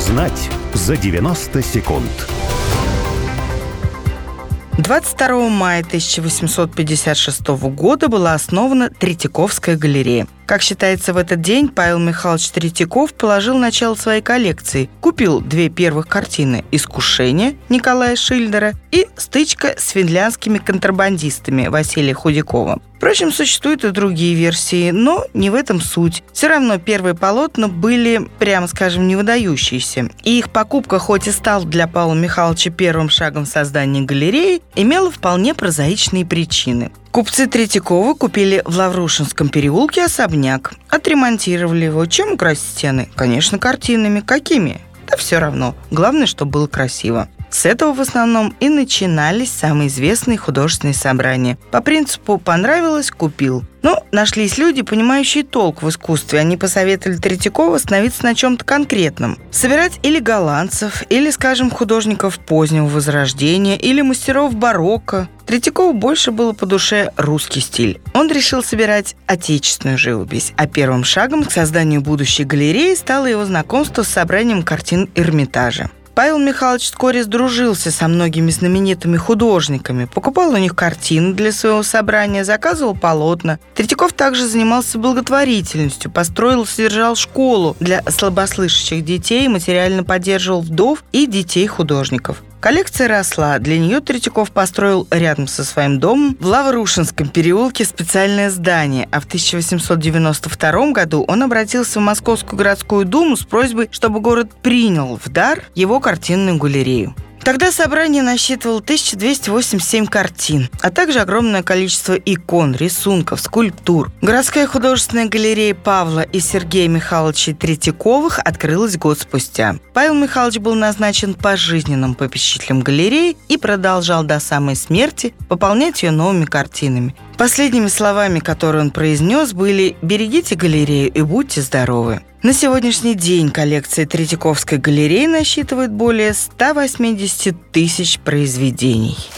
Узнать за 90 секунд. 22 мая 1856 года была основана Третьяковская галерея. Как считается, в этот день Павел Михайлович Третьяков положил начало своей коллекции. Купил две первых картины «Искушение» Николая Шиллера и «Стычка с финляндскими контрабандистами» Василия Худякова. Впрочем, существуют и другие версии, но не в этом суть. Все равно первые полотна были, прямо скажем, не выдающиеся. И их покупка, хоть и стала для Павла Михайловича первым шагом в создании галереи, имела вполне прозаичные причины. Купцы Третьяковы купили в Лаврушинском переулке особняк, отремонтировали его. Чем украсить стены? Конечно, картинами. Какими? Да все равно. Главное, чтобы было красиво. С этого в основном и начинались самые известные художественные собрания. По принципу «понравилось – купил». Но нашлись люди, понимающие толк в искусстве. Они посоветовали Третьякову остановиться на чем-то конкретном. Собирать или голландцев, или, скажем, художников позднего Возрождения, или мастеров барокко. Третьякову больше было по душе русский стиль. Он решил собирать отечественную живопись, а первым шагом к созданию будущей галереи стало его знакомство с собранием картин Эрмитажа. Павел Михайлович вскоре сдружился со многими знаменитыми художниками, покупал у них картины для своего собрания, заказывал полотна. Третьяков также занимался благотворительностью, построил и содержал школу для слабослышащих детей, материально поддерживал вдов и детей художников. Коллекция росла. Для нее Третьяков построил рядом со своим домом в Лаврушинском переулке специальное здание, а в 1892 году он обратился в Московскую городскую думу с просьбой, чтобы город принял в дар его картинную галерею. Тогда собрание насчитывало 1287 картин, а также огромное количество икон, рисунков, скульптур. Городская художественная галерея Павла и Сергея Михайловича Третьяковых открылась год спустя. Павел Михайлович был назначен пожизненным попечителем галереи и продолжал до самой смерти пополнять ее новыми картинами. Последними словами, которые он произнес, были «Берегите галерею и будьте здоровы». На сегодняшний день коллекция Третьяковской галереи насчитывает более 180 тысяч произведений.